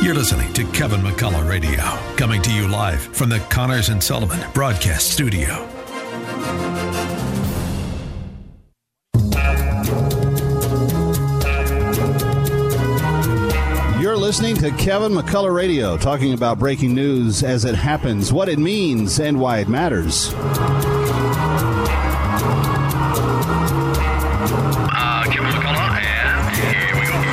You're listening to Kevin McCullough Radio, coming to you live from the Connors and Sullivan Broadcast Studio. You're listening to Kevin McCullough Radio, talking about breaking news as it happens, what it means, and why it matters. Kevin McCullough, and here we go.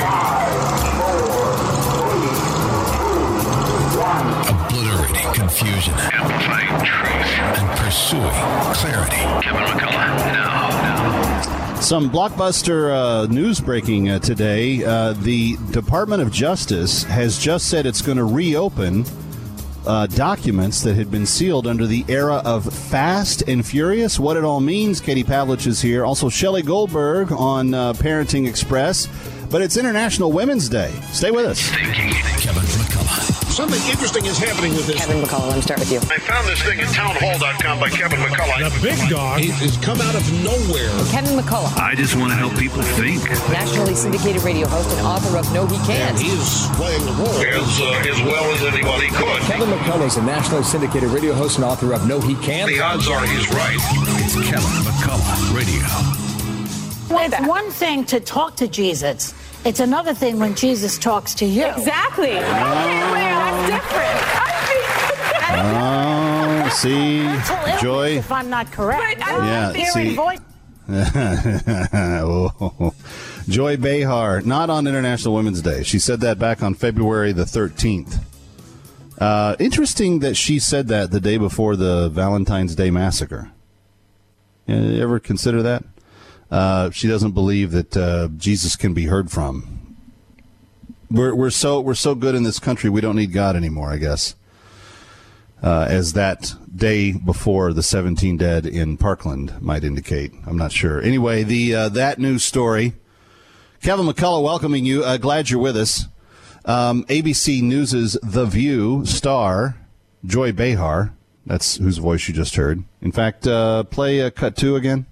5, 4, 3, 2, 1. Obliterating confusion. Amplifying truth. And pursuing clarity. Kevin McCullough, now. Some blockbuster news breaking today. The Department of Justice has just said it's going to reopen documents that had been sealed under the era of Fast and Furious. What it all means. Katie Pavlich is here. Also, Shelley Goldberg on Parenting Express. But it's International Women's Day. Stay with us. Kevin McCullough. Something interesting is happening with this. Kevin McCullough, let me start with you. I found this thing at townhall.com by Kevin McCullough. The big dog has come out of nowhere. Kevin McCullough. I just want to help people think. Nationally syndicated radio host and author of No He Can't. And he is playing the role as well as anybody could. Kevin McCullough is a nationally syndicated radio host and author of No He Can't. The odds are he's right. It's Kevin McCullough Radio. It's one thing to talk to Jesus. It's another thing when Jesus talks to you. Exactly. Okay, that's different. See, Mental illness, Joy. if I'm not correct. Yeah, Hearing see. voice. Joy Behar, not on International Women's Day. She said that back on February the 13th. Interesting that she said that the day before the Valentine's Day massacre. You ever consider that? She doesn't believe that Jesus can be heard from. We're so good in this country, we don't need God anymore, I guess. As that day before the 17 dead in Parkland might indicate. I'm not sure. Anyway, that news story. Kevin McCullough welcoming you. Glad you're with us. ABC News' The View star Joy Behar. That's whose voice you just heard. In fact, play cut 2 again.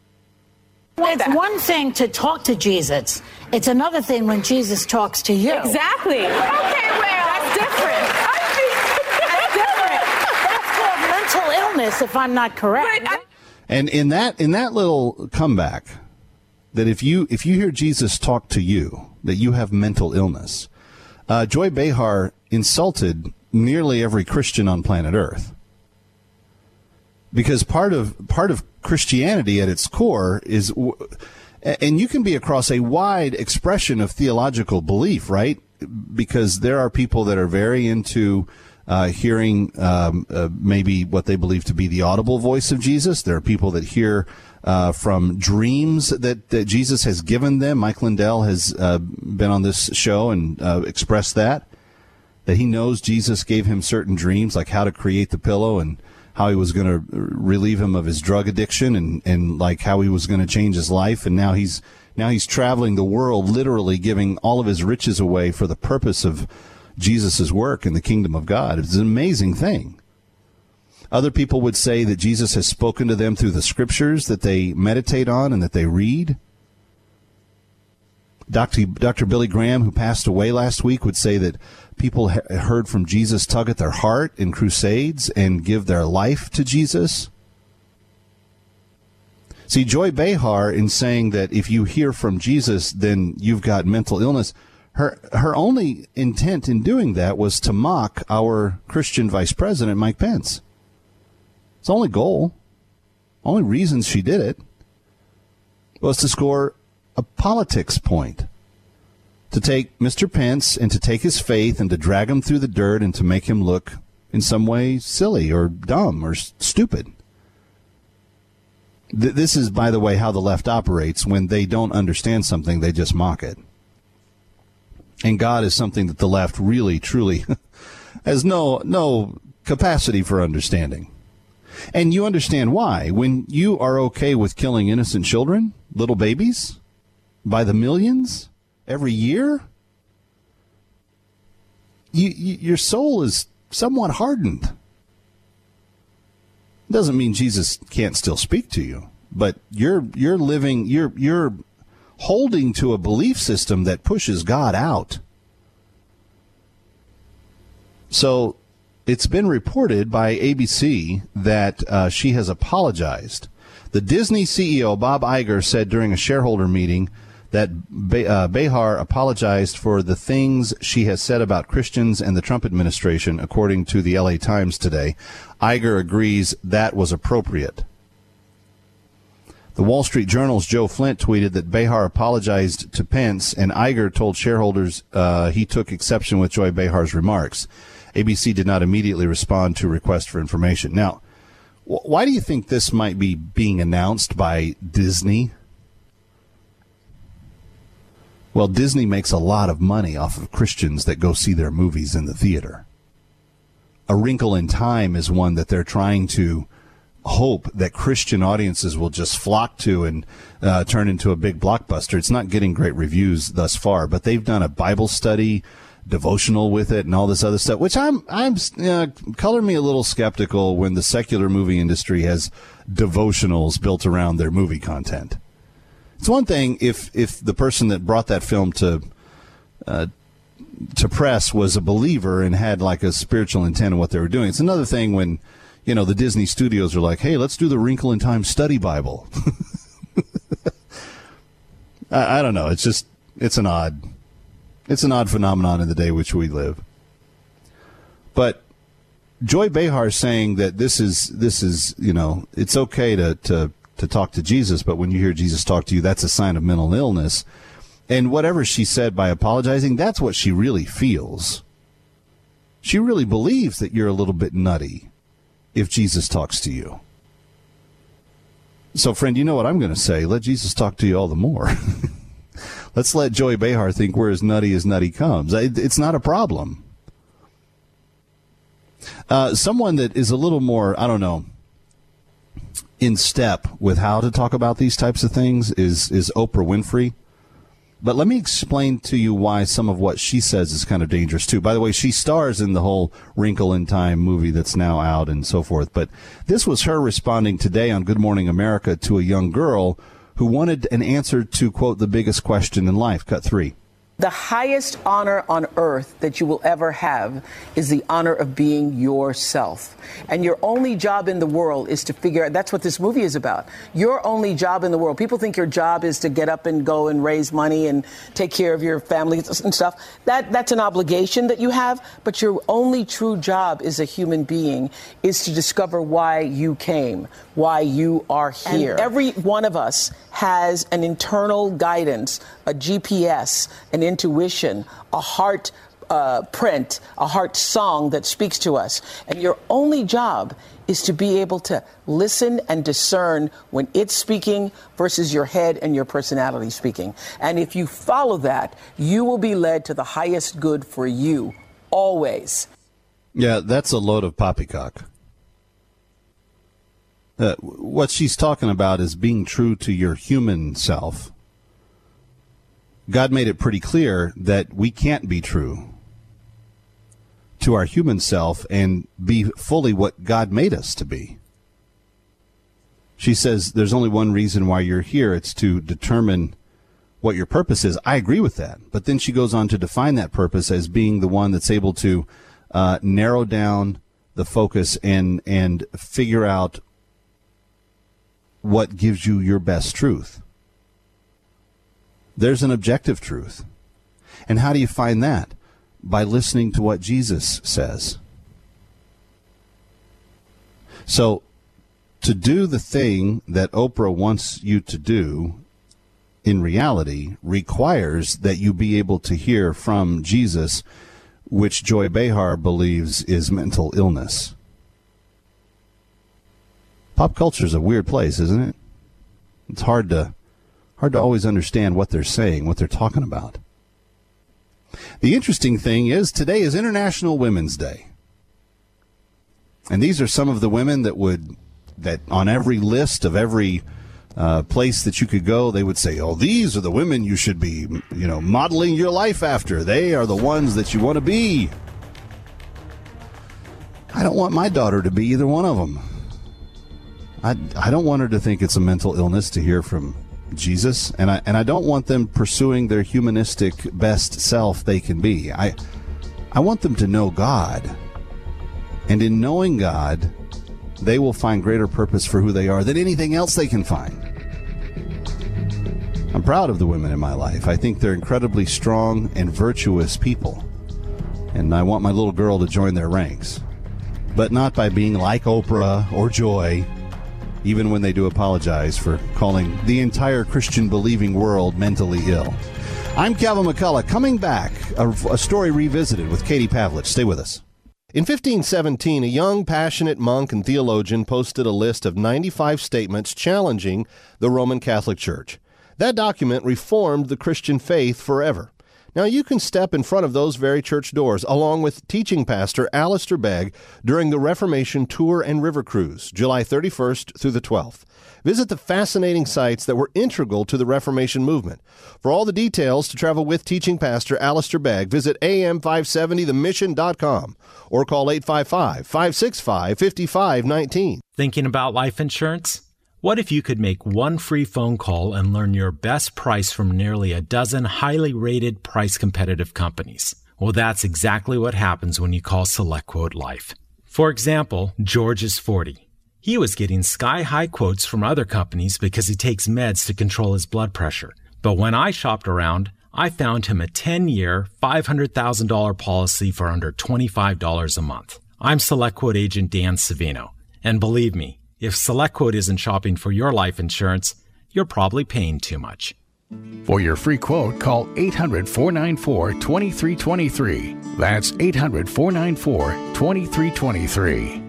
It's one thing to talk to Jesus. It's another thing when Jesus talks to you. Exactly. Okay, that's different. That's different. That's called mental illness, if I'm not correct. And in that little comeback, that if you hear Jesus talk to you, that you have mental illness, Joy Behar insulted nearly every Christian on planet Earth. Because part of Christianity at its core is, and you can be across a wide expression of theological belief, right? Because there are people that are very into hearing maybe what they believe to be the audible voice of Jesus. There are people that hear from dreams that Jesus has given them. Mike Lindell has been on this show and expressed that he knows Jesus gave him certain dreams, like how to create the pillow and how he was going to relieve him of his drug addiction and like how he was going to change his life. And now he's traveling the world, literally giving all of his riches away for the purpose of Jesus' work in the kingdom of God. It's an amazing thing. Other people would say that Jesus has spoken to them through the scriptures that they meditate on and that they read. Dr. Billy Graham, who passed away last week, would say that people heard from Jesus tug at their heart in crusades and give their life to Jesus. See, Joy Behar, in saying that if you hear from Jesus, then you've got mental illness, her only intent in doing that was to mock our Christian Vice President, Mike Pence. It's the only goal, only reason she did it, was to score a politics point. To take Mr. Pence and to take his faith and to drag him through the dirt and to make him look in some way silly or dumb or stupid. This is, by the way, how the left operates. When they don't understand something, they just mock it. And God is something that the left really, truly has no capacity for understanding. And you understand why. When you are okay with killing innocent children, little babies, by the millions every year, your soul is somewhat hardened. It doesn't mean Jesus can't still speak to you, but you're holding to a belief system that pushes God out. So it's been reported by ABC that she has apologized. The Disney CEO, Bob Iger, said during a shareholder meeting that Behar apologized for the things she has said about Christians and the Trump administration, according to the LA Times today. Iger agrees that was appropriate. The Wall Street Journal's Joe Flint tweeted that Behar apologized to Pence, and Iger told shareholders he took exception with Joy Behar's remarks. ABC did not immediately respond to requests for information. Now, why do you think this might be being announced by Disney? Well, Disney makes a lot of money off of Christians that go see their movies in the theater. A Wrinkle in Time is one that they're trying to hope that Christian audiences will just flock to and turn into a big blockbuster. It's not getting great reviews thus far, but they've done a Bible study devotional with it and all this other stuff, which I'm color me a little skeptical when the secular movie industry has devotionals built around their movie content. It's one thing if the person that brought that film to press was a believer and had like a spiritual intent in what they were doing. It's another thing when, the Disney studios are like, hey, let's do the Wrinkle in Time study Bible. I don't know. It's an odd phenomenon in the day which we live. But Joy Behar saying that this is it's okay to talk to Jesus, but when you hear Jesus talk to you, that's a sign of mental illness. And whatever she said by apologizing, that's what she really feels. She really believes that you're a little bit nutty if Jesus talks to you. So, friend, you know what I'm going to say. Let Jesus talk to you all the more. Let's let Joy Behar think we're as nutty comes. It's not a problem. Someone that is a little more, in step with how to talk about these types of things is Oprah Winfrey. But let me explain to you why some of what she says is kind of dangerous, too. By the way, she stars in the whole Wrinkle in Time movie that's now out and so forth. But this was her responding today on Good Morning America to a young girl who wanted an answer to, quote, the biggest question in life. Cut 3. The highest honor on earth that you will ever have is the honor of being yourself. And your only job in the world is to figure out, that's what this movie is about. Your only job in the world. People think your job is to get up and go and raise money and take care of your family and stuff. That's an obligation that you have, but your only true job as a human being is to discover why you came, why you are here. And every one of us has an internal guidance, a GPS, an intuition, a heart print, a heart song that speaks to us. And your only job is to be able to listen and discern when it's speaking versus your head and your personality speaking. And if you follow that, you will be led to the highest good for you, always. Yeah, that's a load of poppycock. What she's talking about is being true to your human self. God made it pretty clear that we can't be true to our human self and be fully what God made us to be. She says there's only one reason why you're here. It's to determine what your purpose is. I agree with that. But then she goes on to define that purpose as being the one that's able to narrow down the focus and figure out what gives you your best truth. There's an objective truth. And how do you find that? By listening to what Jesus says. So, to do the thing that Oprah wants you to do, in reality, requires that you be able to hear from Jesus, which Joy Behar believes is mental illness. Pop culture is a weird place, isn't it? It's hard to always understand what they're saying, what they're talking about. The interesting thing is today is International Women's Day. And these are some of the women that on every list of every place that you could go, they would say, oh, these are the women you should be, modeling your life after. They are the ones that you want to be. I don't want my daughter to be either one of them. I don't want her to think it's a mental illness to hear from Jesus, and I don't want them pursuing their humanistic best self they can be. I want them to know God. And in knowing God, they will find greater purpose for who they are than anything else they can find. I'm proud of the women in my life. I think they're incredibly strong and virtuous people. And I want my little girl to join their ranks. But not by being like Oprah or Joy, even when they do apologize for calling the entire Christian-believing world mentally ill. I'm Kevin McCullough. Coming back, a story revisited with Katie Pavlich. Stay with us. In 1517, a young, passionate monk and theologian posted a list of 95 statements challenging the Roman Catholic Church. That document reformed the Christian faith forever. Now, you can step in front of those very church doors, along with teaching pastor Alistair Begg, during the Reformation Tour and River Cruise, July 31st through the 12th. Visit the fascinating sites that were integral to the Reformation movement. For all the details to travel with teaching pastor Alistair Begg, visit am570themission.com or call 855-565-5519. Thinking about life insurance? What if you could make one free phone call and learn your best price from nearly a dozen highly rated, price-competitive companies? Well, that's exactly what happens when you call SelectQuote Life. For example, George is 40. He was getting sky-high quotes from other companies because he takes meds to control his blood pressure. But when I shopped around, I found him a 10-year, $500,000 policy for under $25 a month. I'm SelectQuote agent Dan Savino. And believe me, if SelectQuote isn't shopping for your life insurance, you're probably paying too much. For your free quote, call 800-494-2323. That's 800-494-2323.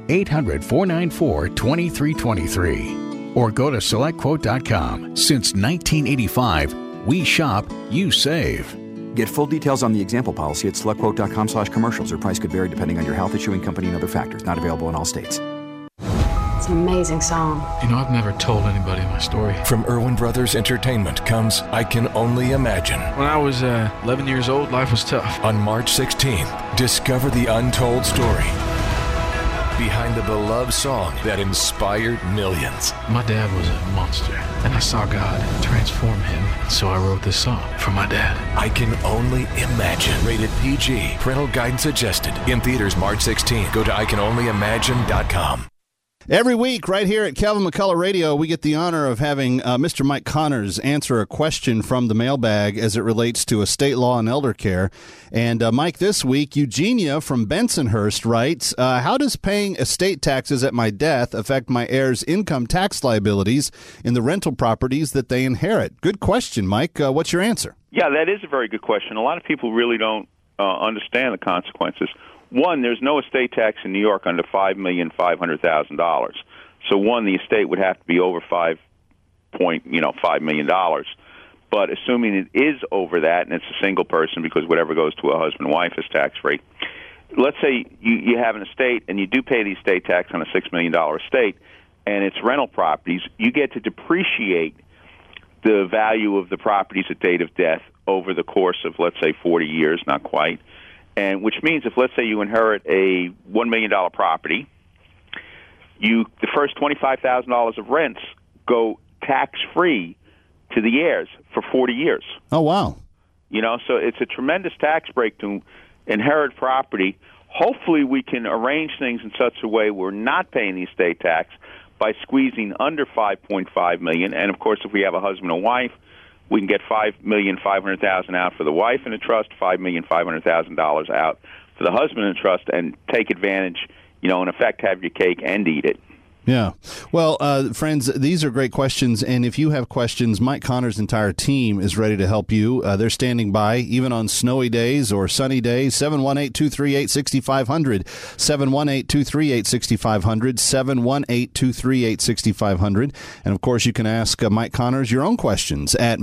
800-494-2323. Or go to SelectQuote.com. Since 1985, we shop, you save. Get full details on the example policy at SelectQuote.com/commercials. Or price could vary depending on your health, issuing company, and other factors. Not available in all states. It's an amazing song. You know, I've never told anybody my story. From Irwin Brothers Entertainment comes I Can Only Imagine. When I was 11 years old, life was tough. On March 16th, discover the untold story behind the beloved song that inspired millions. My dad was a monster, and I saw God transform him, so I wrote this song for my dad. I Can Only Imagine. Rated PG. Parental guidance suggested. In theaters March 16th. Go to ICanOnlyImagine.com. Every week, right here at Kevin McCullough Radio, we get the honor of having Mr. Mike Connors answer a question from the mailbag as it relates to estate law and elder care. And, Mike, this week, Eugenia from Bensonhurst writes, how does paying estate taxes at my death affect my heirs' income tax liabilities in the rental properties that they inherit? Good question, Mike. What's your answer? Yeah, that is a very good question. A lot of people really don't understand the consequences. One, there's no estate tax in New York under $5,500,000. So one, the estate would have to be over $5 million. But assuming it is over that, and it's a single person, because whatever goes to a husband and wife is tax free. Let's say you have an estate and you do pay the estate tax on a $6 million estate, and it's rental properties. You get to depreciate the value of the properties at date of death over the course of, let's say, 40 years, not quite. And which means if, let's say, you inherit a $1 million property, the first $25,000 of rents go tax-free to the heirs for 40 years. Oh, wow. You know, so it's a tremendous tax break to inherit property. Hopefully we can arrange things in such a way we're not paying the estate tax by squeezing under $5.5 million. And, of course, if we have a husband and wife, we can get $5,500,000 out for the wife in a trust, $5,500,000 out for the husband in a trust, and take advantage, in effect, have your cake and eat it. Yeah. Well, friends, these are great questions. And if you have questions, Mike Connors' entire team is ready to help you. They're standing by, even on snowy days or sunny days. 718-238-6500. 718-238-6500. 718-238-6500. And, of course, you can ask Mike Connors your own questions at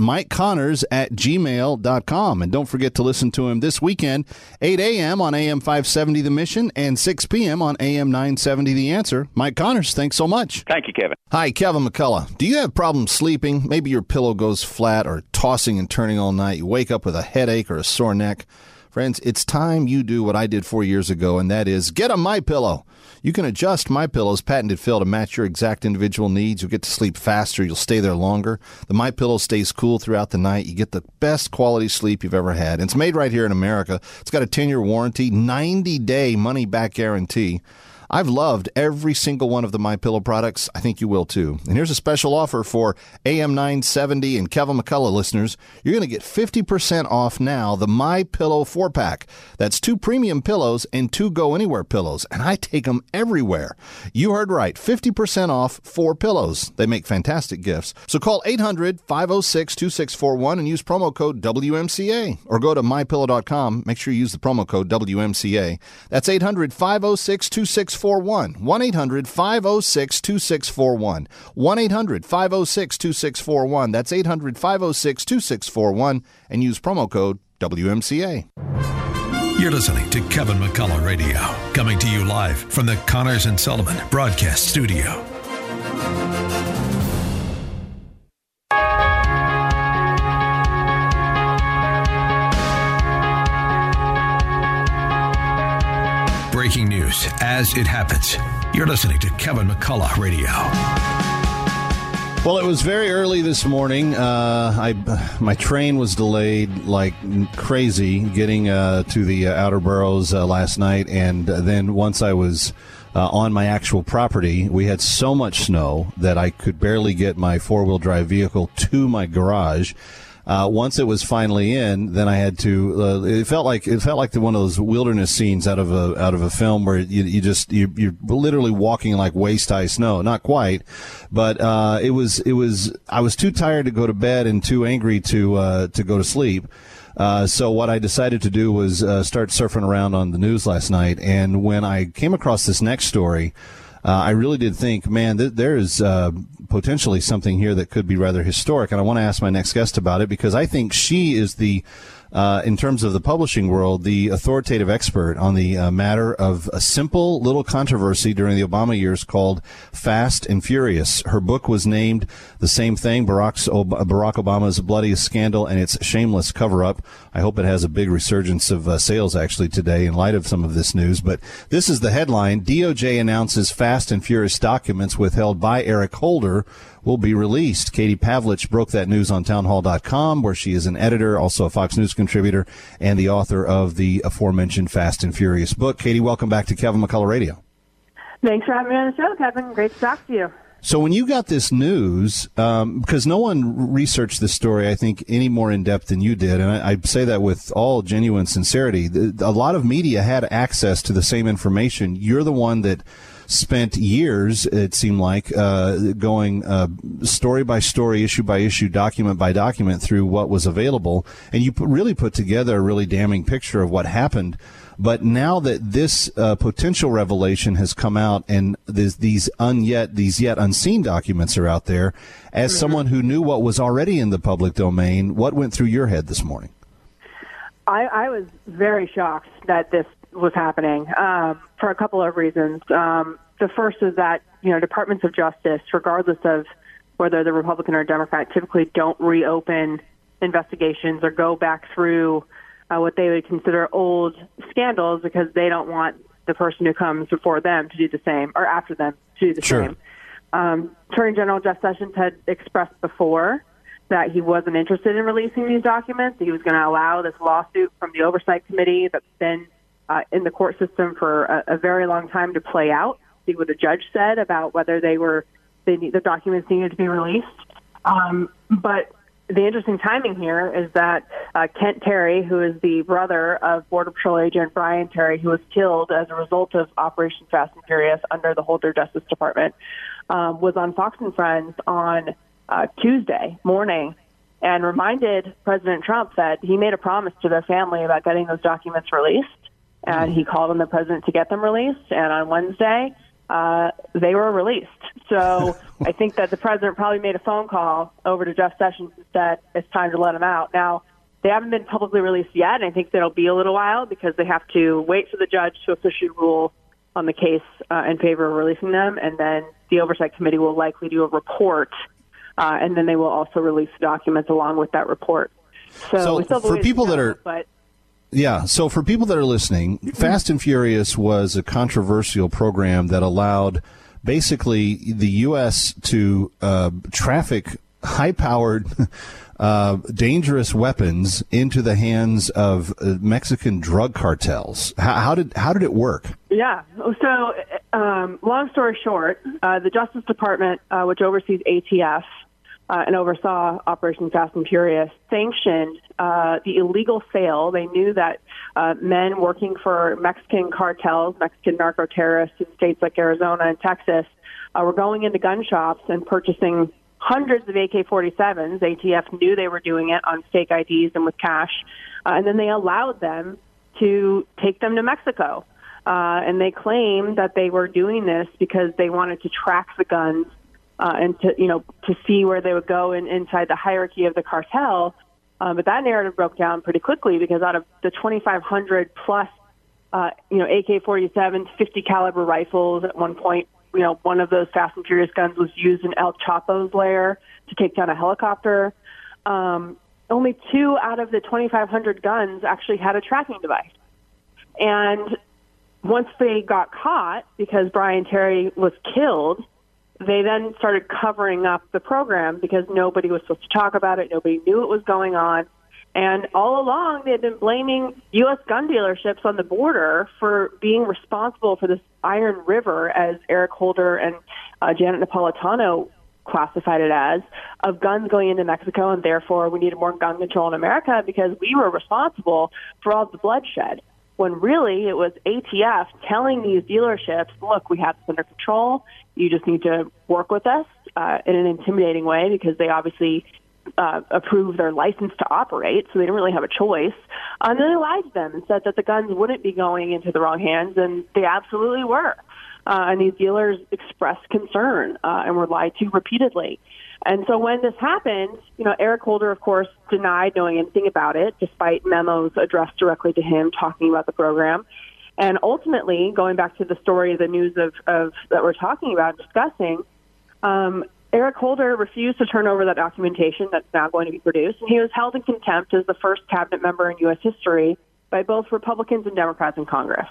mikeconnors@gmail.com. And don't forget to listen to him this weekend, 8 a.m. on AM 570 The Mission and 6 p.m. on AM 970 The Answer. Mike Connors, thanks so much. Thank you, Kevin. Hi, Kevin McCullough. Do you have problems sleeping? Maybe your pillow goes flat or tossing and turning all night. You wake up with a headache or a sore neck. Friends, it's time you do what I did 4 years ago, and that is get a MyPillow. You can adjust MyPillow's patented fill to match your exact individual needs. You'll get to sleep faster. You'll stay there longer. The MyPillow stays cool throughout the night. You get the best quality sleep you've ever had. And it's made right here in America. It's got a 10-year warranty, 90-day money-back guarantee. I've loved every single one of the MyPillow products. I think you will too. And here's a special offer for AM 970 and Kevin McCullough listeners. You're going to get 50% off now the MyPillow 4-pack. That's 2 premium pillows and 2 Go Anywhere pillows. And I take them everywhere. You heard right. 50% off 4 pillows. They make fantastic gifts. So call 800-506-2641 and use promo code WMCA. Or go to MyPillow.com. Make sure you use the promo code WMCA. That's 800-506-2641. 1-800-506-2641. 1-800-506-2641. That's 800-506-2641 and use promo code WMCA. You're listening to Kevin McCullough Radio, coming to you live from the Connors and Sullivan Broadcast Studio. Breaking news as it happens. You're listening to Kevin McCullough Radio. Well, it was very early this morning. My train was delayed like crazy getting to the outer boroughs last night. And then once I was on my actual property, we had so much snow that I could barely get my four-wheel drive vehicle to my garage. Once it was finally in, then I had to. It felt like one of those wilderness scenes out of a film where you're literally walking like waist high snow. Not quite, but it was. I was too tired to go to bed and too angry to go to sleep. So what I decided to do was start surfing around on the news last night, and when I came across this next story, I really did think, man, there is potentially something here that could be rather historic. And I want to ask my next guest about it because I think she is the, in terms of the publishing world, the authoritative expert on the matter of a simple little controversy during the Obama years called Fast and Furious. Her book was named the same thing, Barack Obama's Bloodiest Scandal and Its Shameless Cover-Up. I hope it has a big resurgence of sales actually today in light of some of this news. But this is the headline. DOJ announces Fast and Furious documents withheld by Eric Holder will be released. Katie Pavlich broke that news on townhall.com, where she is an editor, also a Fox News contributor, and the author of the aforementioned Fast and Furious book. Katie, welcome back to Kevin McCullough Radio. Thanks for having me on the show, Kevin. Great to talk to you. So when you got this news, because no one researched this story, I think, any more in depth than you did, and I say that with all genuine sincerity, a lot of media had access to the same information. You're the one that spent years, it seemed like, going story by story, issue by issue, document by document through what was available, and you really put together a really damning picture of what happened. But now that this potential revelation has come out and these yet unseen documents are out there, as someone who knew what was already in the public domain, what went through your head this morning? I was very shocked that this was happening for a couple of reasons. The first is that, departments of justice, regardless of whether they're Republican or Democrat, typically don't reopen investigations or go back through what they would consider old scandals because they don't want the person who comes before them to do the same or after them to do the same. Attorney General Jeff Sessions had expressed before that he wasn't interested in releasing these documents. He was going to allow this lawsuit from the Oversight Committee that's been in the court system for a very long time to play out, see what the judge said about whether the documents needed to be released. But the interesting timing here is that Kent Terry, who is the brother of Border Patrol agent Brian Terry, who was killed as a result of Operation Fast and Furious under the Holder Justice Department, was on Fox and Friends on Tuesday morning and reminded President Trump that he made a promise to their family about getting those documents released. And he called on the president to get them released. And on Wednesday, they were released. So I think that the president probably made a phone call over to Jeff Sessions and said it's time to let them out. Now, they haven't been publicly released yet, and I think that'll be a little while because they have to wait for the judge to officially rule on the case in favor of releasing them. And then the Oversight Committee will likely do a report, and then they will also release the documents along with that report. So for people that are... Yeah, so for people that are listening, Fast and Furious was a controversial program that allowed basically the U.S. to traffic high-powered dangerous weapons into the hands of Mexican drug cartels. How did it work? Yeah. So, long story short, the Justice Department, which oversees ATF and oversaw Operation Fast and Furious, sanctioned the illegal sale. They knew that men working for Mexican cartels, Mexican narco-terrorists in states like Arizona and Texas, were going into gun shops and purchasing hundreds of AK-47s. ATF knew they were doing it on fake IDs and with cash. And then they allowed them to take them to Mexico. And they claimed that they were doing this because they wanted to track the guns and to see where they would go inside the hierarchy of the cartel. But that narrative broke down pretty quickly because out of the 2,500 plus, AK-47s, 50 caliber rifles at one point, one of those Fast and Furious guns was used in El Chapo's lair to take down a helicopter. Only 2 out of the 2,500 guns actually had a tracking device. And once they got caught, because Brian Terry was killed, they then started covering up the program because nobody was supposed to talk about it. Nobody knew what was going on. And all along, they had been blaming U.S. gun dealerships on the border for being responsible for this Iron River, as Eric Holder and Janet Napolitano classified it as, of guns going into Mexico, and therefore we needed more gun control in America because we were responsible for all the bloodshed. When really it was ATF telling these dealerships, look, we have this under control. You just need to work with us in an intimidating way because they obviously approved their license to operate, so they didn't really have a choice. And then they lied to them and said that the guns wouldn't be going into the wrong hands, and they absolutely were. And these dealers expressed concern and were lied to repeatedly. And so when this happened, Eric Holder, of course, denied knowing anything about it, despite memos addressed directly to him talking about the program. And ultimately, going back to the story, the news of that we're talking about, discussing, Eric Holder refused to turn over that documentation that's now going to be produced, and he was held in contempt as the first cabinet member in U.S. history by both Republicans and Democrats in Congress.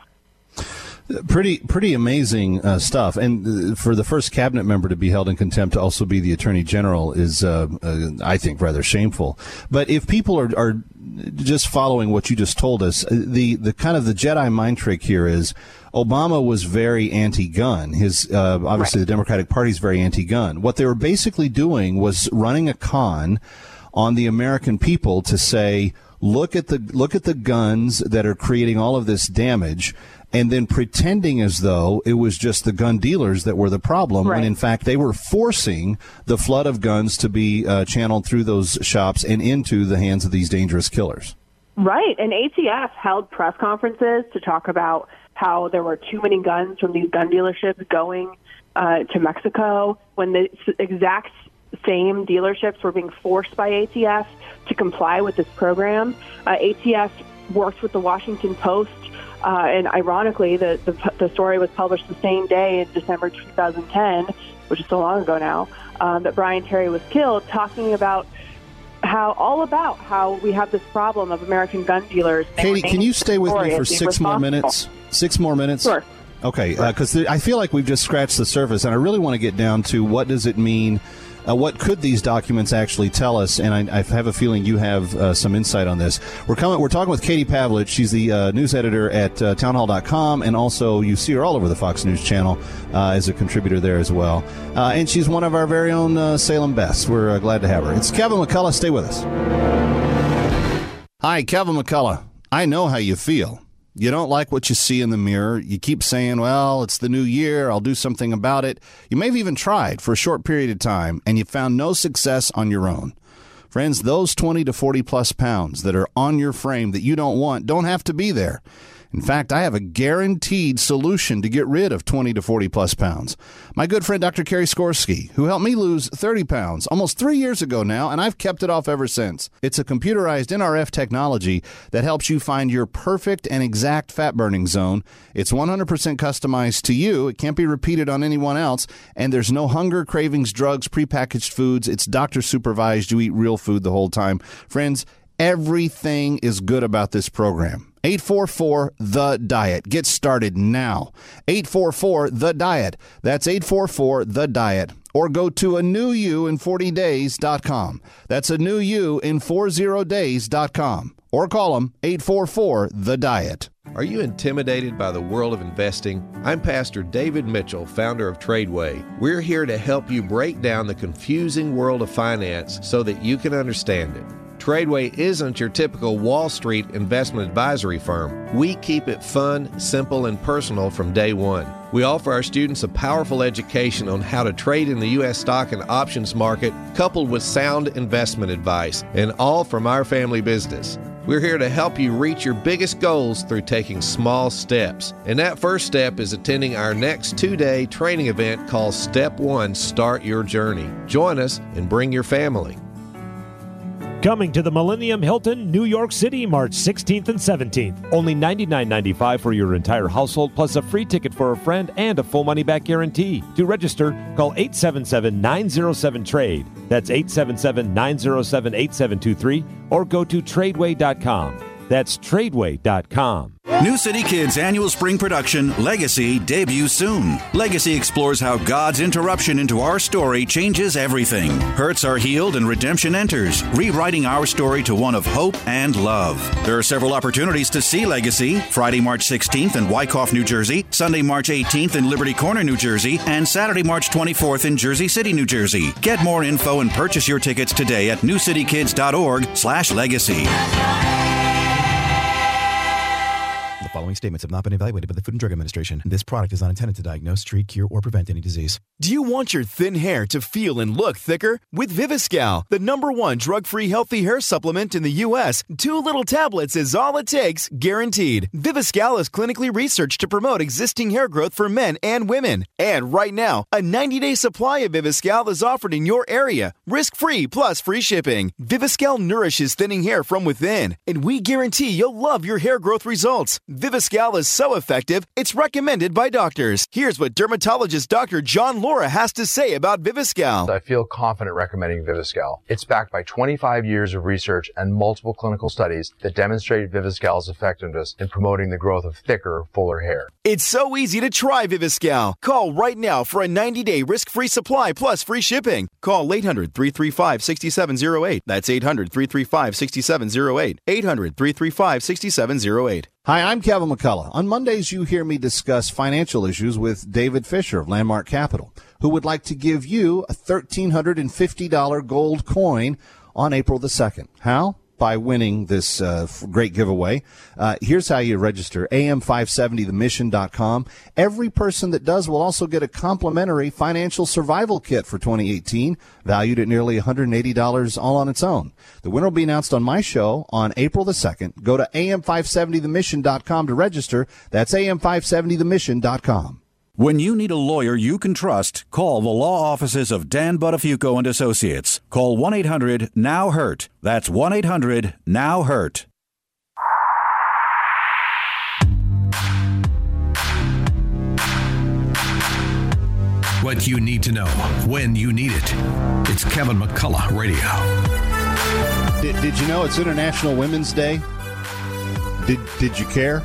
Pretty amazing stuff. And for the first cabinet member to be held in contempt to also be the attorney general is, I think, rather shameful. But if people are just following what you just told us, the kind of the Jedi mind trick here is Obama was very anti-gun. His obviously the Democratic Party is very anti-gun. What they were basically doing was running a con on the American people to say, look at the guns that are creating all of this damage, and then pretending as though it was just the gun dealers that were the problem, when in fact they were forcing the flood of guns to be channeled through those shops and into the hands of these dangerous killers. Right, and ATF held press conferences to talk about how there were too many guns from these gun dealerships going to Mexico, when the exact same dealerships were being forced by ATF to comply with this program. ATF worked with the Washington Post, and ironically, the story was published the same day in December 2010, which is so long ago now, that Brian Terry was killed, talking about how we have this problem of American gun dealers. Katie, can you stay with me for 6 more minutes? 6 more minutes? Sure. Okay, because I feel like we've just scratched the surface, and I really want to get down to what does it mean. What could these documents actually tell us? And I have a feeling you have some insight on this. We're talking with Katie Pavlich. She's the news editor at townhall.com, and also you see her all over the Fox News channel as a contributor there as well. And she's one of our very own Salem Bests. We're glad to have her. It's Kevin McCullough. Stay with us. Hi, Kevin McCullough. I know how you feel. You don't like what you see in the mirror. You keep saying, well, it's the new year. I'll do something about it. You may have even tried for a short period of time, and you found no success on your own. Friends, those 20 to 40 plus pounds that are on your frame that you don't want don't have to be there. In fact, I have a guaranteed solution to get rid of 20 to 40 plus pounds. My good friend, Dr. Kerry Skorsky, who helped me lose 30 pounds almost 3 years ago now, and I've kept it off ever since. It's a computerized NRF technology that helps you find your perfect and exact fat burning zone. It's 100% customized to you. It can't be repeated on anyone else. And there's no hunger, cravings, drugs, prepackaged foods. It's doctor supervised. You eat real food the whole time. Friends, Everything is good about this program. 844-THE-DIET. Get started now. 844-THE-DIET. That's 844-THE-DIET. Or go to anewyouin40days.com. That's anewyouin40days.com. Or call them 844-THE-DIET. Are you intimidated by the world of investing? I'm Pastor David Mitchell, founder of Tradeway. We're here to help you break down the confusing world of finance so that you can understand it. Tradeway isn't your typical Wall Street investment advisory firm. We keep it fun, simple, and personal from day one. We offer our students a powerful education on how to trade in the U.S. stock and options market, coupled with sound investment advice, and all from our family business. We're here to help you reach your biggest goals through taking small steps. And that first step is attending our next 2-day training event called Step 1, Start Your Journey. Join us and bring your family. Coming to the Millennium Hilton, New York City, March 16th and 17th. Only $99.95 for your entire household, plus a free ticket for a friend and a full money-back guarantee. To register, call 877-907-TRADE. That's 877-907-8723, or go to Tradeway.com. That's Tradeway.com. New City Kids' annual spring production, Legacy, debuts soon. Legacy explores how God's interruption into our story changes everything. Hurts are healed and redemption enters, rewriting our story to one of hope and love. There are several opportunities to see Legacy: Friday, March 16th in Wyckoff, New Jersey, Sunday, March 18th in Liberty Corner, New Jersey, and Saturday, March 24th in Jersey City, New Jersey. Get more info and purchase your tickets today at newcitykids.org/legacy. The following statements have not been evaluated by the Food and Drug Administration. This product is not intended to diagnose, treat, cure, or prevent any disease. Do you want your thin hair to feel and look thicker? With Viviscal, the #1 drug-free healthy hair supplement in the U.S., 2 little tablets is all it takes, guaranteed. Viviscal is clinically researched to promote existing hair growth for men and women. And right now, a 90-day supply of Viviscal is offered in your area, risk-free plus free shipping. Viviscal nourishes thinning hair from within, and we guarantee you'll love your hair growth results. Viviscal is so effective, it's recommended by doctors. Here's what dermatologist Dr. John Laura has to say about Viviscal. I feel confident recommending Viviscal. It's backed by 25 years of research and multiple clinical studies that demonstrate Viviscal's effectiveness in promoting the growth of thicker, fuller hair. It's so easy to try Viviscal. Call right now for a 90-day risk-free supply plus free shipping. Call 800-335-6708. That's 800-335-6708. 800-335-6708. Hi, I'm Kevin McCullough. On Mondays, you hear me discuss financial issues with David Fisher of Landmark Capital, who would like to give you a $1,350 gold coin on April the 2nd. How? By winning this great giveaway. Here's how you register: am570themission.com. Every person that does will also get a complimentary financial survival kit for 2018, valued at nearly $180 all on its own. The winner will be announced on my show on April the 2nd. Go to am570themission.com to register. That's am570themission.com. When you need a lawyer you can trust, call the law offices of Dan Buttafuoco and Associates. Call 1-800-NOW-HURT. That's 1-800-NOW-HURT. What you need to know when you need it. It's Kevin McCullough Radio. Did you know it's International Women's Day? Did you care?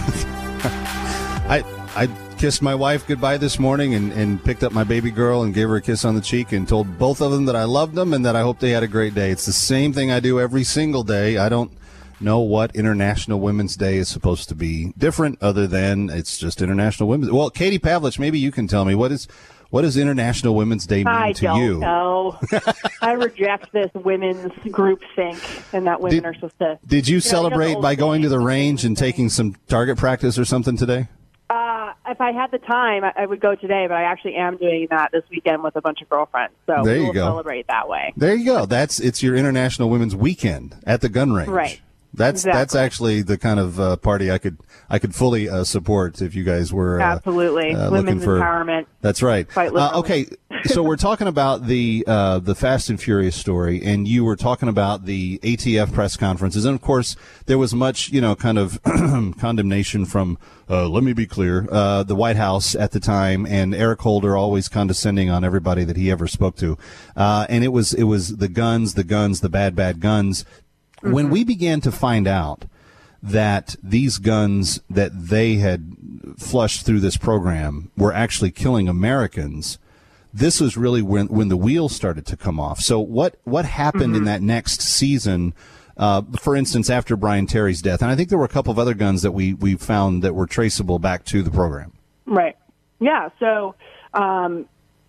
I kissed my wife goodbye this morning and picked up my baby girl and gave her a kiss on the cheek and told both of them that I loved them and that I hope they had a great day. It's the same thing I do every single day. I don't know what International Women's Day is supposed to be different other than it's just International Women's. Well, Katie Pavlich, maybe you can tell me what does International Women's Day mean to you? I don't know. I reject this women's group think and that women are supposed to. Did you celebrate by going to the range and taking some target practice or something today? If I had the time, I would go today, but I actually am doing that this weekend with a bunch of girlfriends. So there we you will go. Celebrate that way. There you go. It's your International Women's Weekend at the gun range. Right. That's actually the kind of party I could fully support if you guys were absolutely women's empowerment. That's right. Quite literally. Okay, so we're talking about the Fast and Furious story, and you were talking about the ATF press conferences, and of course there was much kind of condemnation from. Let me be clear, the White House at the time, and Eric Holder always condescending on everybody that he ever spoke to, and it was the guns, the bad guns. When we began to find out that these guns that they had flushed through this program were actually killing Americans, this was really when the wheels started to come off. So what happened in that next season, for instance, after Brian Terry's death? And I think there were a couple of other guns that we found that were traceable back to the program. Right. Yeah. So the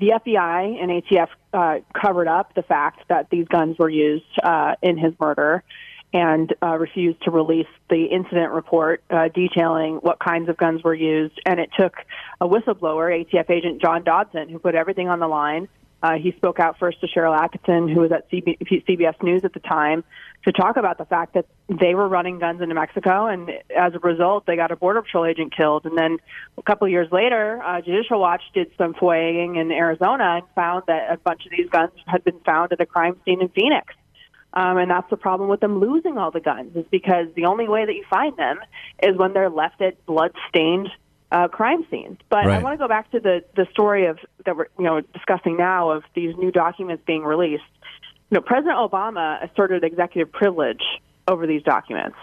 FBI and ATF covered up the fact that these guns were used in his murder and refused to release the incident report detailing what kinds of guns were used. And it took a whistleblower, ATF agent John Dodson, who put everything on the line. He spoke out first to Cheryl Atkinson, who was at CBS News at the time, to talk about the fact that they were running guns into Mexico, and as a result, they got a Border Patrol agent killed. And then a couple of years later, Judicial Watch did some FOIAing in Arizona and found that a bunch of these guns had been found at a crime scene in Phoenix. And that's the problem with them losing all the guns, is because the only way that you find them is when they're left at blood-stained crime scenes. But I want to go back to the story of that we're discussing now, of these new documents being released. President Obama asserted executive privilege over these documents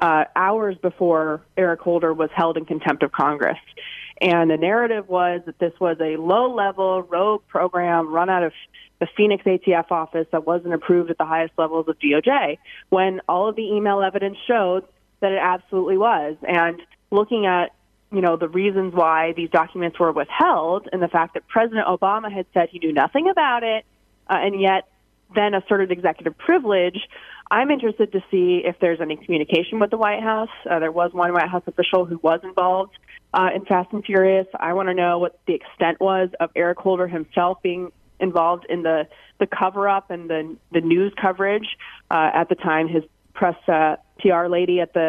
hours before Eric Holder was held in contempt of Congress. And the narrative was that this was a low-level rogue program run out of the Phoenix ATF office that wasn't approved at the highest levels of DOJ, when all of the email evidence showed that it absolutely was. And looking at the reasons why these documents were withheld, and the fact that President Obama had said he knew nothing about it, and yet then asserted executive privilege, I'm interested to see if there's any communication with the White House. There was one White House official who was involved in Fast and Furious. I want to know what the extent was of Eric Holder himself being involved in the cover-up and the news coverage. At the time, his press PR lady at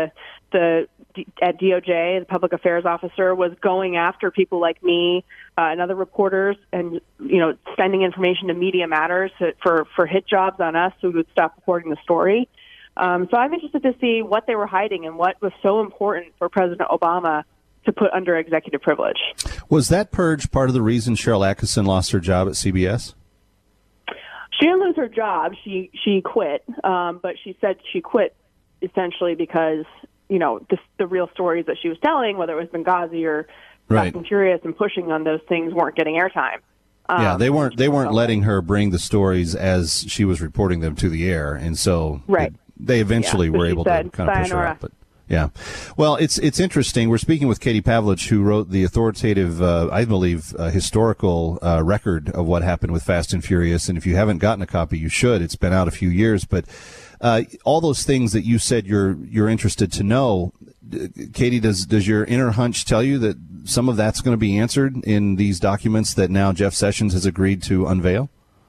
at DOJ, the public affairs officer, was going after people like me and other reporters, and sending information to Media Matters for hit jobs on us, so we would stop reporting the story. So I'm interested to see what they were hiding and what was so important for President Obama to put under executive privilege. Was that purge part of the reason Cheryl Atkinson lost her job at CBS? She didn't lose her job. She quit, but she said she quit essentially because the real stories that she was telling, whether it was Benghazi or Fast and Furious, and pushing on those things, weren't getting airtime. Yeah, they weren't letting her bring the stories as she was reporting them to the air, and so they eventually were able to kind of push her up. But yeah, well, it's interesting. We're speaking with Katie Pavlich, who wrote the authoritative, I believe, historical record of what happened with Fast and Furious. And if you haven't gotten a copy, you should. It's been out a few years, but all those things that you said you're interested to know, Katie, does your inner hunch tell you that some of that's going to be answered in these documents that now Jeff Sessions has agreed to unveil?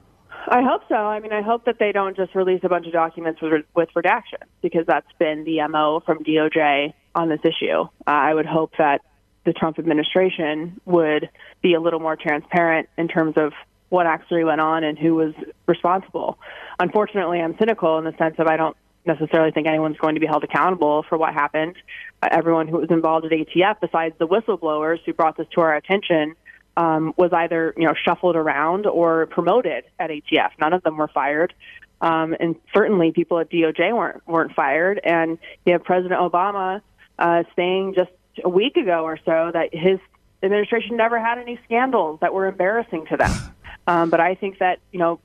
I hope so. I mean, I hope that they don't just release a bunch of documents with redaction, because that's been the MO from DOJ on this issue. I would hope that the Trump administration would be a little more transparent in terms of what actually went on and who was responsible. Unfortunately, I'm cynical in the sense that I don't necessarily think anyone's going to be held accountable for what happened. Everyone who was involved at ATF, besides the whistleblowers who brought this to our attention, was either shuffled around or promoted at ATF. None of them were fired, and certainly people at DOJ weren't fired. And you have President Obama saying just a week ago or so that his administration never had any scandals that were embarrassing to them. But I think that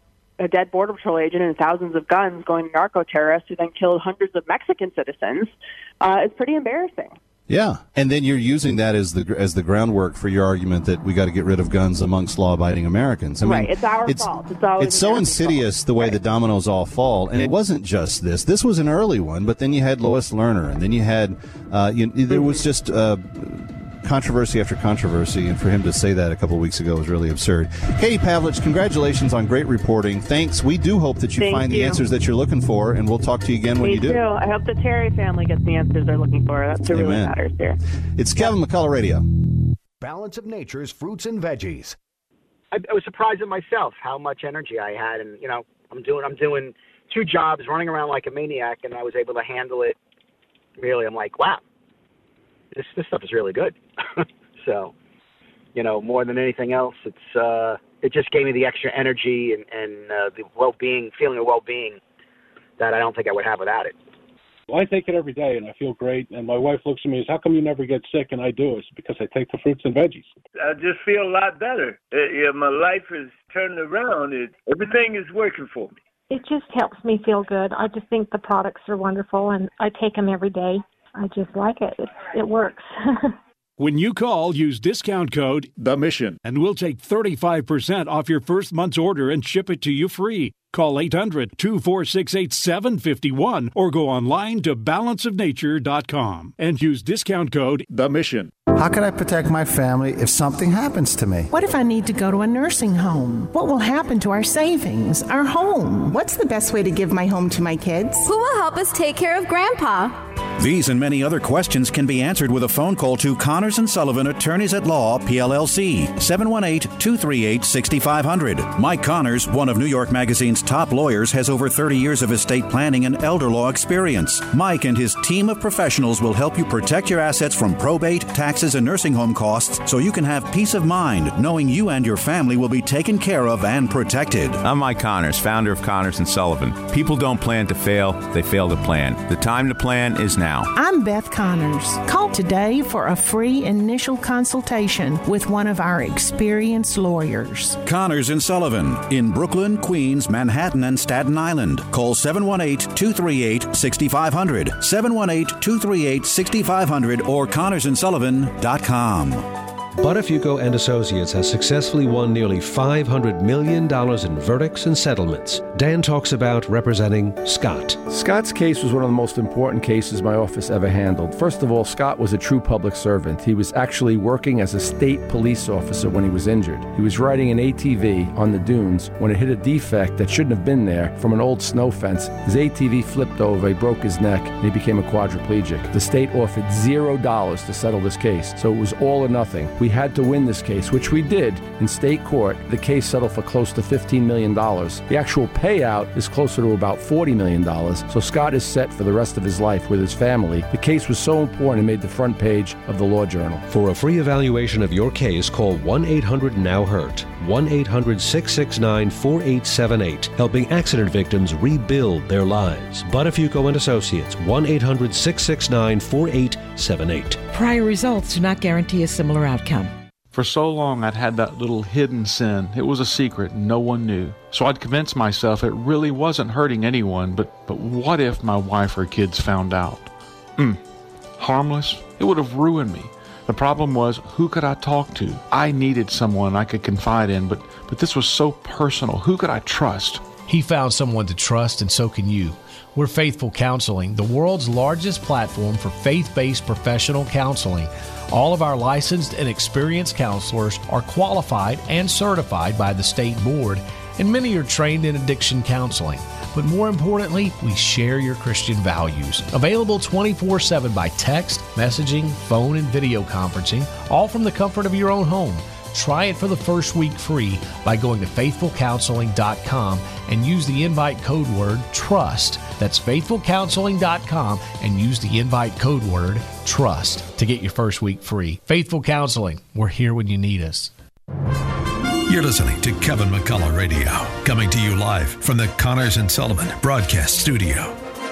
a dead Border Patrol agent and thousands of guns going to narco terrorists who then killed hundreds of Mexican citizens is pretty embarrassing. Yeah, and then you're using that as the groundwork for your argument that we got to get rid of guns amongst law-abiding Americans. I mean, it's our fault. It's so insidious the way the dominoes all fall, and it wasn't just this. This was an early one, but then you had Lois Lerner, and then you had there was just controversy after controversy, and for him to say that a couple of weeks ago was really absurd. Katie Pavlich, congratulations on great reporting. Thanks. We do hope that you find the answers that you're looking for, and we'll talk to you again when you do. Me too. I hope the Terry family gets the answers they're looking for. That's what really matters here. It's Kevin McCullough Radio. Balance of Nature's fruits and veggies. I was surprised at myself how much energy I had, and I'm doing 2 jobs, running around like a maniac, and I was able to handle it. Really, I'm like, wow. This stuff is really good. So, more than anything else, it just gave me the extra energy and the well-being, feeling of well-being that I don't think I would have without it. Well, I take it every day, and I feel great. And my wife looks at me and says, how come you never get sick? And I do. It's because I take the fruits and veggies. I just feel a lot better. My life is turning around. Everything is working for me. It just helps me feel good. I just think the products are wonderful, and I take them every day. I just like it. It works. When you call, use discount code THEMISSION, and we'll take 35% off your first month's order and ship it to you free. Call 800-246-8751 or go online to balanceofnature.com and use discount code THEMISSION. How can I protect my family if something happens to me? What if I need to go to a nursing home? What will happen to our savings, our home? What's the best way to give my home to my kids? Who will help us take care of Grandpa? These and many other questions can be answered with a phone call to Connors & Sullivan, Attorneys at Law, PLLC, 718-238-6500. Mike Connors, one of New York Magazine's top lawyers, has over 30 years of estate planning and elder law experience. Mike and his team of professionals will help you protect your assets from probate, taxes, and nursing home costs so you can have peace of mind knowing you and your family will be taken care of and protected. I'm Mike Connors, founder of Connors & Sullivan. People don't plan to fail, they fail to plan. The time to plan is now. I'm Beth Connors. Call today for a free initial consultation with one of our experienced lawyers. Connors & Sullivan in Brooklyn, Queens, Manhattan, and Staten Island. Call 718-238-6500, 718-238-6500, or ConnorsandSullivan.com. Buttafuoco and Associates has successfully won nearly $500 million in verdicts and settlements. Dan talks about representing Scott. Scott's case was one of the most important cases my office ever handled. First of all, Scott was a true public servant. He was actually working as a state police officer when he was injured. He was riding an ATV on the dunes when it hit a defect that shouldn't have been there from an old snow fence. His ATV flipped over, he broke his neck, and he became a quadriplegic. The state offered $0 to settle this case, so it was all or nothing. We had to win this case, which we did in state court. The case settled for close to $15 million. The actual payout is closer to about $40 million, so Scott is set for the rest of his life with his family. The case was so important it made the front page of the Law Journal. For a free evaluation of your case, call 1-800-NOW-HURT, 1-800-669-4878, helping accident victims rebuild their lives. Buttafuoco and Associates, 1-800-669-4878. Prior results do not guarantee a similar outcome. For so long, I'd had that little hidden sin. It was a secret and no one knew. So I'd convince myself it really wasn't hurting anyone, but what if my wife or kids found out? Harmless? It would have ruined me. The problem was, who could I talk to? I needed someone I could confide in, but this was so personal. Who could I trust? He found someone to trust, and so can you. We're Faithful Counseling, the world's largest platform for faith-based professional counseling. All of our licensed and experienced counselors are qualified and certified by the state board, and many are trained in addiction counseling. But more importantly, we share your Christian values. Available 24/7 by text, messaging, phone, and video conferencing, all from the comfort of your own home. Try it for the first week free by going to faithfulcounseling.com and use the invite code word TRUST. That's faithfulcounseling.com and use the invite code word TRUST to get your first week free. Faithful Counseling, we're here when you need us. You're listening to Kevin McCullough Radio, coming to you live from the Connors & Sullivan Broadcast Studio.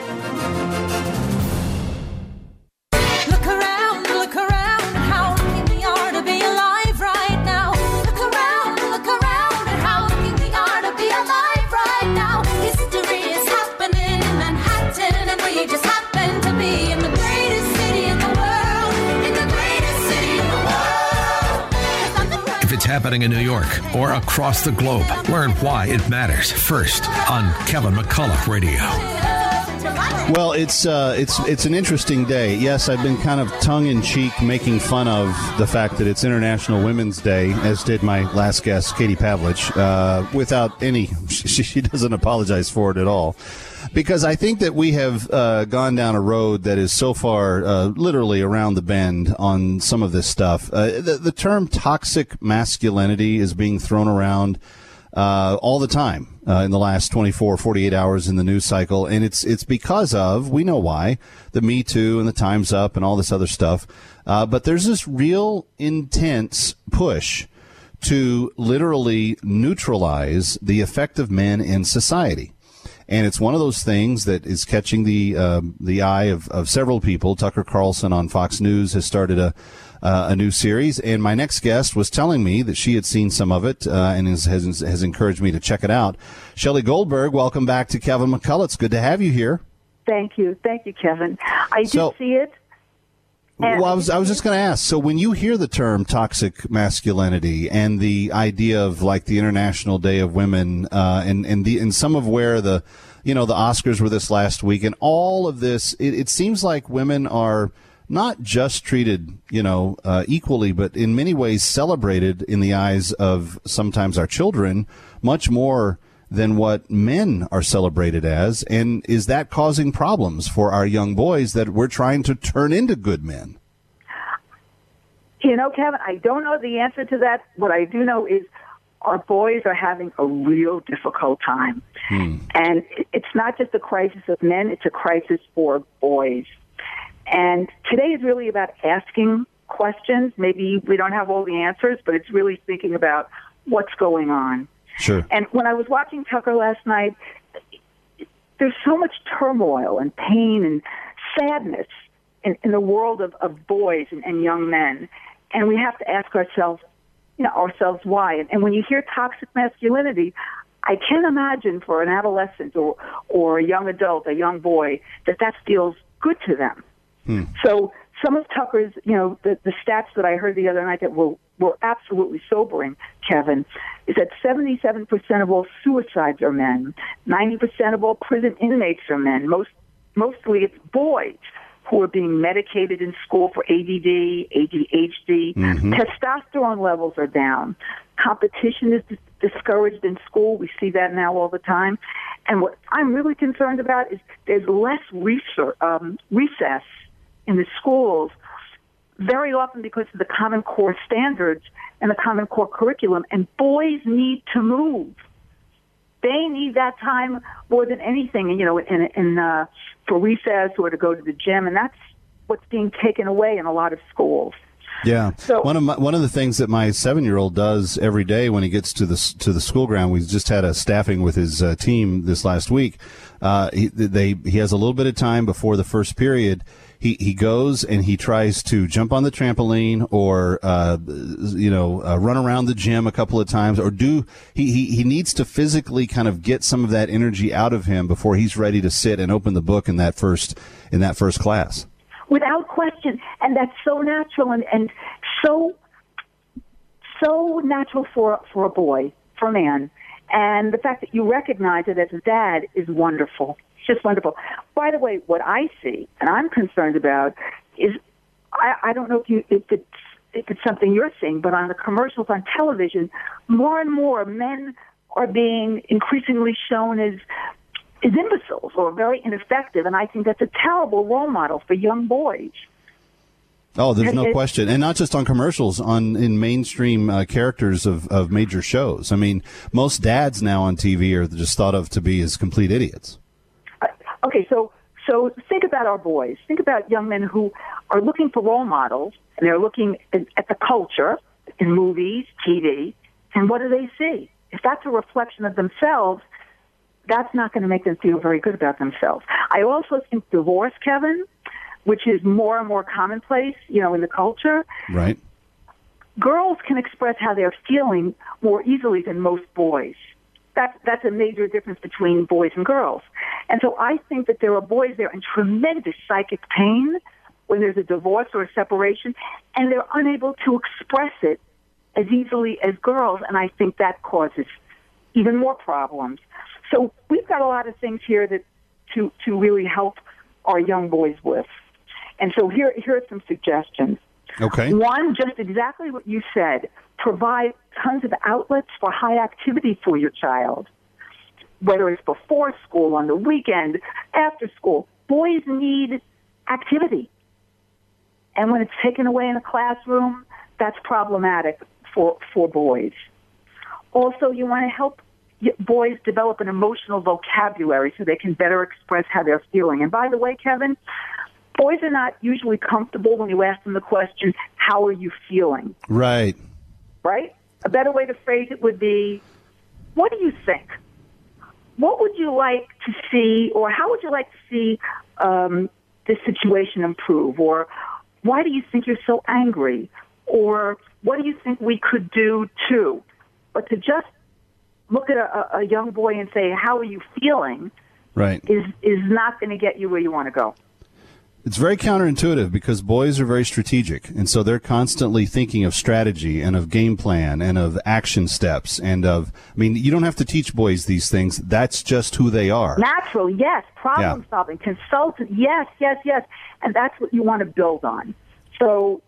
Happening in New York or across the globe. Learn why it matters first on Kevin McCullough Radio. Well, it's an interesting day. Yes, I've been kind of tongue-in-cheek making fun of the fact that it's International Women's Day, as did my last guest, Katie Pavlich, without any, she doesn't apologize for it at all. Because I think that we have gone down a road that is so far literally around the bend on some of this stuff. The term toxic masculinity is being thrown around all the time in the last 24, 48 hours in the news cycle. And it's because of, we know why, the Me Too and the Time's Up and all this other stuff. But there's this real intense push to literally neutralize the effect of men in society. And it's one of those things that is catching the eye of several people. Tucker Carlson on Fox News has started a new series, and my next guest was telling me that she had seen some of it and has encouraged me to check it out. Shelley Goldberg, welcome back to Kevin McCullough. It's good to have you here. Thank you, Kevin. I did see it. Well, I was just going to ask. So, when you hear the term toxic masculinity and the idea of like the International Day of Women, and some of where the Oscars were this last week, and all of this, it seems like women are not just treated, equally, but in many ways celebrated in the eyes of sometimes our children, much more than what men are celebrated as. And is that causing problems for our young boys that we're trying to turn into good men? Kevin, I don't know the answer to that. What I do know is our boys are having a real difficult time. And it's not just a crisis of men, it's a crisis for boys. And today is really about asking questions. Maybe we don't have all the answers, but it's really thinking about what's going on. Sure. And when I was watching Tucker last night, there's so much turmoil and pain and sadness in the world of boys and young men. And we have to ask ourselves why. And when you hear toxic masculinity, I can imagine for an adolescent or a young adult, a young boy, that feels good to them. So some of Tucker's, the stats that I heard the other night that were absolutely sobering, Kevin, is that 77% of all suicides are men. 90% of all prison inmates are men. Mostly it's boys who are being medicated in school for ADD, ADHD. Testosterone levels are down. Competition is discouraged in school. We see that now all the time. And what I'm really concerned about is there's less recess in the schools, very often because of the Common Core standards and the Common Core curriculum, and boys need to move. They need that time more than anything, for recess or to go to the gym, and that's what's being taken away in a lot of schools. Yeah. So, one of the things that my 7-year-old does every day when he gets to the school ground, we just had a staffing with his team this last week. He has a little bit of time before the first period. He goes and he tries to jump on the trampoline or run around the gym a couple of times, or he needs to physically kind of get some of that energy out of him before he's ready to sit and open the book in that first class. Without question, and that's so natural and so natural for a boy, for a man. And the fact that you recognize it as a dad is wonderful. It's just wonderful. By the way, what I see and I'm concerned about is I don't know if it's something you're seeing, but on the commercials on television, more and more men are being increasingly shown as imbeciles or very ineffective, and I think that's a terrible role model for young boys. Oh, there's no question. And not just on commercials, in mainstream characters of major shows. I mean, most dads now on TV are just thought of to be as complete idiots. Okay, so think about our boys. Think about young men who are looking for role models, and they're looking at the culture in movies, TV, and what do they see? If that's a reflection of themselves, that's not going to make them feel very good about themselves. I also think divorce, Kevin, which is more and more commonplace, in the culture. Right. Girls can express how they're feeling more easily than most boys. That's a major difference between boys and girls. And so I think that there are boys there in tremendous psychic pain when there's a divorce or a separation, and they're unable to express it as easily as girls, and I think that causes even more problems. So we've got a lot of things here that to really help our young boys with. And so here are some suggestions. Okay. One, just exactly what you said. Provide tons of outlets for high activity for your child, whether it's before school, on the weekend, after school. Boys need activity. And when it's taken away in a classroom, that's problematic for boys. Also, you want to help boys develop an emotional vocabulary so they can better express how they're feeling. And by the way, Kevin, boys are not usually comfortable when you ask them the question, how are you feeling? Right. Right? A better way to phrase it would be, what do you think? what would you like to see, or how would you like to see this situation improve? Or why do you think you're so angry? Or what do you think we could do too? But to just look at a young boy and say, how are you feeling, right, is not going to get you where you want to go. It's very counterintuitive because boys are very strategic, and so they're constantly thinking of strategy and of game plan and of action steps and of, I mean, you don't have to teach boys these things. That's just who they are. Natural, yes. Problem solving, consultant, yes. And that's what you want to build on. So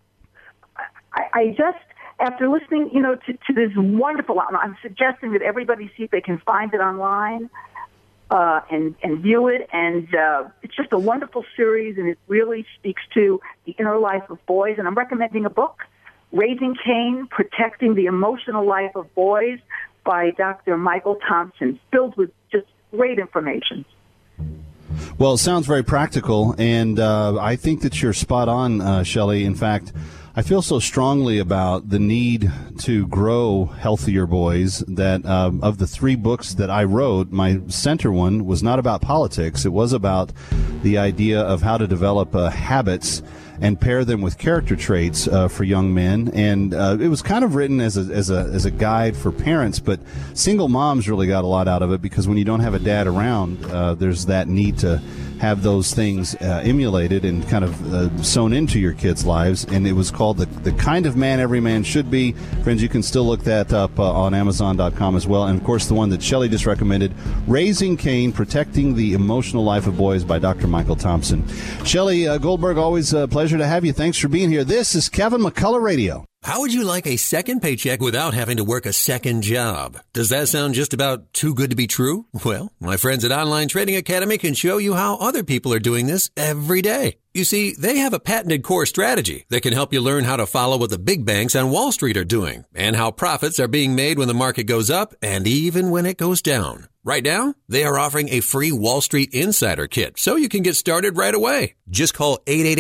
I just, after listening, to this wonderful, I'm suggesting that everybody see if they can find it online. And view it, and it's just a wonderful series, and it really speaks to the inner life of boys. And I'm recommending a book, Raising Cain, Protecting the Emotional Life of Boys, by Dr. Michael Thompson, filled with just great information. Well, it sounds very practical, and I think that you're spot on, Shelley. In fact, I feel so strongly about the need to grow healthier boys that of the 3 books that I wrote, my center one was not about politics. It was about the idea of how to develop habits and pair them with character traits for young men. And it was kind of written as a guide for parents, but single moms really got a lot out of it because when you don't have a dad around, there's that need to have those things emulated and kind of sewn into your kids' lives. And it was called The Kind of Man Every Man Should Be. Friends, you can still look that up on Amazon.com as well. And, of course, the one that Shelley just recommended, Raising Cain, Protecting the Emotional Life of Boys by Dr. Michael Thompson. Shelley Goldberg, always a pleasure to have you. Thanks for being here. This is Kevin McCullough Radio. How would you like a second paycheck without having to work a second job? Does that sound just about too good to be true? Well, my friends at Online Trading Academy can show you how other people are doing this every day. You see, they have a patented core strategy that can help you learn how to follow what the big banks on Wall Street are doing and how profits are being made when the market goes up and even when it goes down. Right now, they are offering a free Wall Street Insider Kit so you can get started right away. Just call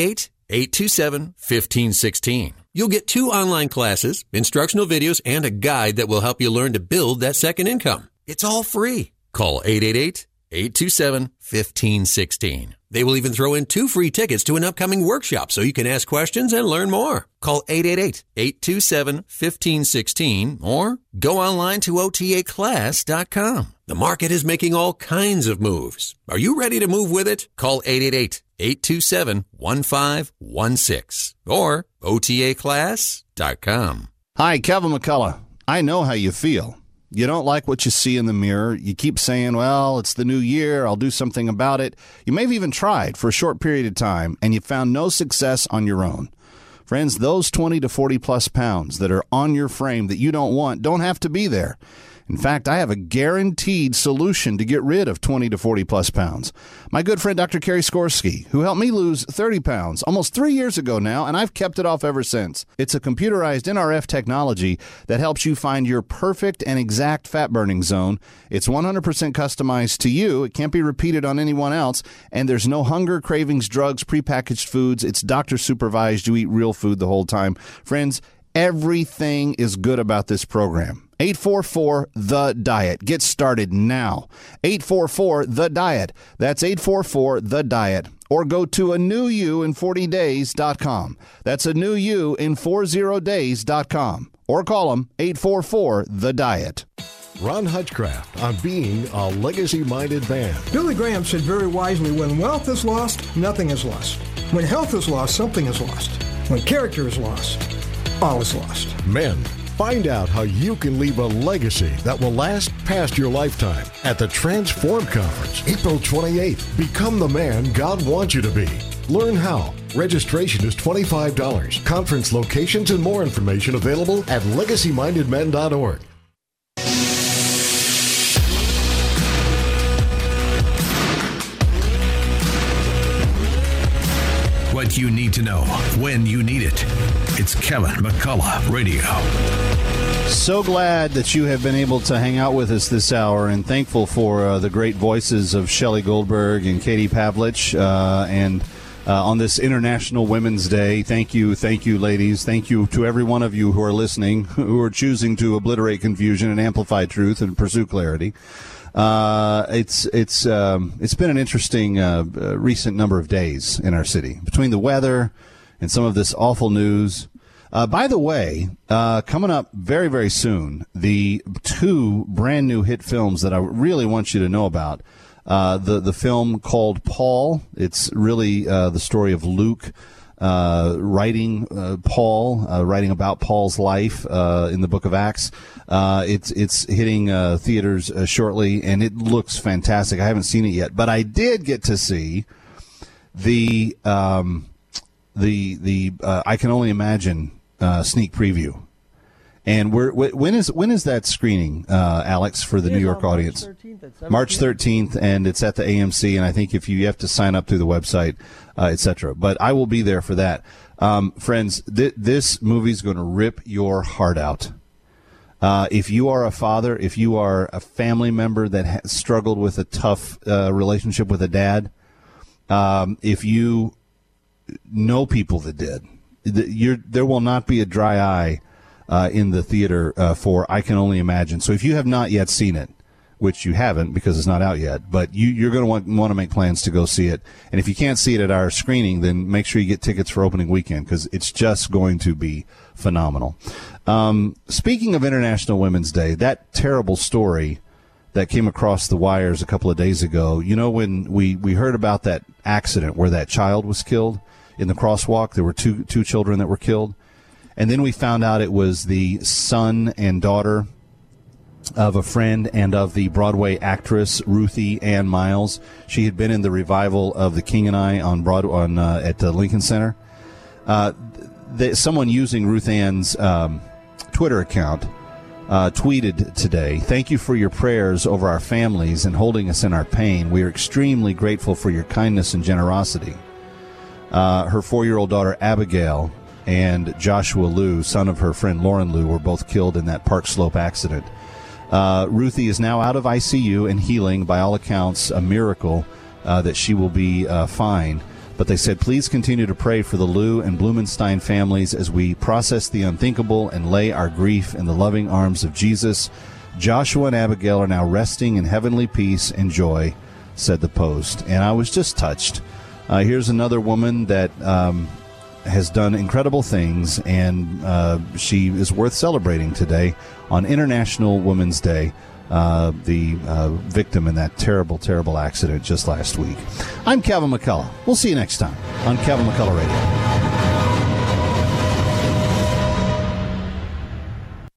888-827-1516. You'll get 2 online classes, instructional videos, and a guide that will help you learn to build that second income. It's all free. Call 888-827-1516. They will even throw in 2 free tickets to an upcoming workshop so you can ask questions and learn more. Call 888-827-1516 or go online to otaclass.com. The market is making all kinds of moves. Are you ready to move with it? Call 888-827-1516 or otaclass.com. Hi, Kevin McCullough. I know how you feel. You don't like what you see in the mirror. You keep saying, well, it's the new year. I'll do something about it. You may have even tried for a short period of time, and you found no success on your own. Friends, those 20 to 40 plus pounds that are on your frame that you don't want don't have to be there. In fact, I have a guaranteed solution to get rid of 20 to 40 plus pounds. My good friend, Dr. Kerry Skorsky, who helped me lose 30 pounds almost 3 years ago now, and I've kept it off ever since. It's a computerized NRF technology that helps you find your perfect and exact fat burning zone. It's 100% customized to you. It can't be repeated on anyone else. And there's no hunger, cravings, drugs, prepackaged foods. It's doctor supervised. You eat real food the whole time. Friends, everything is good about this program. 844-THE-DIET. Get started now. 844-THE-DIET. That's 844-THE-DIET. Or go to anewyouin40days.com. That's anewyouin40days.com. Or call them 844-THE-DIET. Ron Hutchcraft on being a legacy-minded man. Billy Graham said very wisely, when wealth is lost, nothing is lost. When health is lost, something is lost. When character is lost, all is lost. Men, find out how you can leave a legacy that will last past your lifetime at the Transform Conference, April 28th. Become the man God wants you to be. Learn how. Registration is $25. Conference locations and more information available at legacymindedmen.org. What you need to know when you need it. It's Kevin McCullough Radio. So glad that you have been able to hang out with us this hour, and thankful for the great voices of Shelley Goldberg and Katie Pavlich and on this International Women's Day. Thank you, ladies. Thank you to every one of you who are listening, who are choosing to obliterate confusion and amplify truth and pursue clarity. It's been an interesting recent number of days in our city between the weather and some of this awful news. By the way, coming up very, very soon, the 2 brand new hit films that I really want you to know about. The film called Paul. It's really the story of Luke writing about Paul's life in the book of Acts. It's hitting theaters shortly, and it looks fantastic. I haven't seen it yet, but I did get to see the I Can Only Imagine sneak preview. And when is that screening, Alex, for the New York audience? March 13th, and it's at the AMC. And I think if you have to sign up through the website, etc. But I will be there for that, friends. This movie is going to rip your heart out. If you are a father, if you are a family member that has struggled with a tough relationship with a dad, if you know people that did, there will not be a dry eye in the theater for I Can Only Imagine. So if you have not yet seen it, which you haven't because it's not out yet, but you're going to want to make plans to go see it. And if you can't see it at our screening, then make sure you get tickets for opening weekend because it's just going to be phenomenal. Speaking of International Women's Day, that terrible story that came across the wires a couple of days ago, you know, when we heard about that accident where that child was killed in the crosswalk, there were two children that were killed. And then we found out it was the son and daughter of a friend and of the Broadway actress Ruthie Ann Miles. She had been in the revival of The King and I at the Lincoln Center. Someone using Ruth Ann's Twitter account tweeted today, "Thank you for your prayers over our families and holding us in our pain. We are extremely grateful for your kindness and generosity." Her 4-year-old daughter Abigail and Joshua Liu, son of her friend Lauren Liu, were both killed in that Park Slope accident. Ruthie is now out of ICU and healing, by all accounts, a miracle that she will be fine. But they said, please continue to pray for the Liu and Blumenstein families as we process the unthinkable and lay our grief in the loving arms of Jesus. Joshua and Abigail are now resting in heavenly peace and joy, said the Post. And I was just touched. Here's another woman that has done incredible things, and she is worth celebrating today on International Women's Day, the victim in that terrible, terrible accident just last week. I'm Kevin McCullough. We'll see you next time on Kevin McCullough Radio.